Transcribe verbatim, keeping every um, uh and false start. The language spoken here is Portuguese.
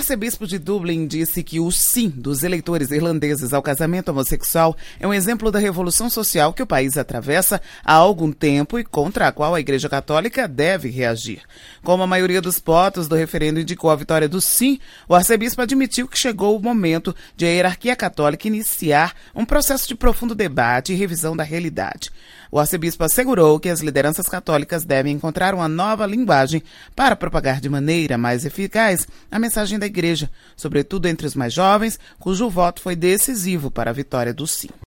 arcebispo de Dublin disse que o sim dos eleitores irlandeses ao casamento homossexual é um exemplo da revolução social que o país atravessa há algum tempo e contra a qual a Igreja Católica deve reagir. Como a maioria dos votos do referendo indicou a vitória do sim, o arcebispo admitiu que chegou o momento de a hierarquia católica iniciar um processo de profundo debate e revisão da realidade. O arcebispo assegurou que as lideranças católicas devem encontrar uma nova linguagem para propagar de maneira mais eficaz a mensagem da Igreja, sobretudo entre os mais jovens, cujo voto foi decisivo para a vitória do sim.